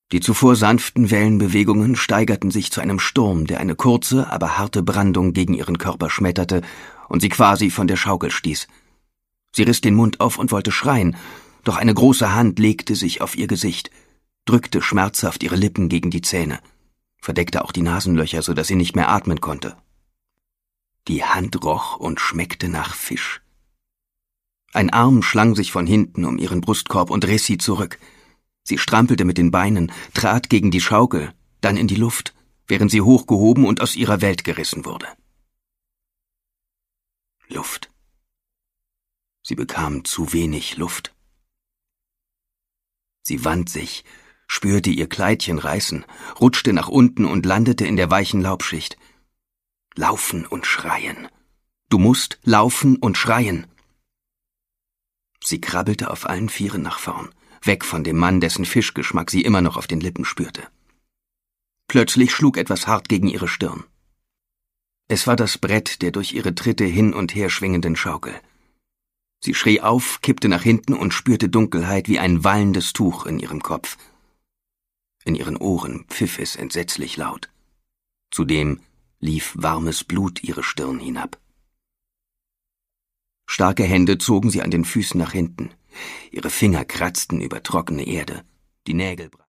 Die zuvor sanften Wellenbewegungen steigerten sich zu einem Sturm, der eine kurze, aber harte Brandung gegen ihren Körper schmetterte und sie quasi von der Schaukel stieß. Sie riss den Mund auf und wollte schreien, doch eine große Hand legte sich auf ihr Gesicht, drückte schmerzhaft ihre Lippen gegen die Zähne, verdeckte auch die Nasenlöcher, so dass sie nicht mehr atmen konnte. Die Hand roch und schmeckte nach Fisch. Ein Arm schlang sich von hinten um ihren Brustkorb und riss sie zurück. Sie strampelte mit den Beinen, trat gegen die Schaukel, dann in die Luft, während sie hochgehoben und aus ihrer Welt gerissen wurde. Luft. Sie bekam zu wenig Luft. Sie wand sich, spürte ihr Kleidchen reißen, rutschte nach unten und landete in der weichen Laubschicht. Laufen und schreien. Du musst laufen und schreien. Sie krabbelte auf allen Vieren nach vorn, weg von dem Mann, dessen Fischgeschmack sie immer noch auf den Lippen spürte. Plötzlich schlug etwas hart gegen ihre Stirn. Es war das Brett der durch ihre Tritte hin und her schwingenden Schaukel. Sie schrie auf, kippte nach hinten und spürte Dunkelheit wie ein wallendes Tuch in ihrem Kopf. In ihren Ohren pfiff es entsetzlich laut. Zudem lief warmes Blut ihre Stirn hinab. Starke Hände zogen sie an den Füßen nach hinten. Ihre Finger kratzten über trockene Erde, die Nägel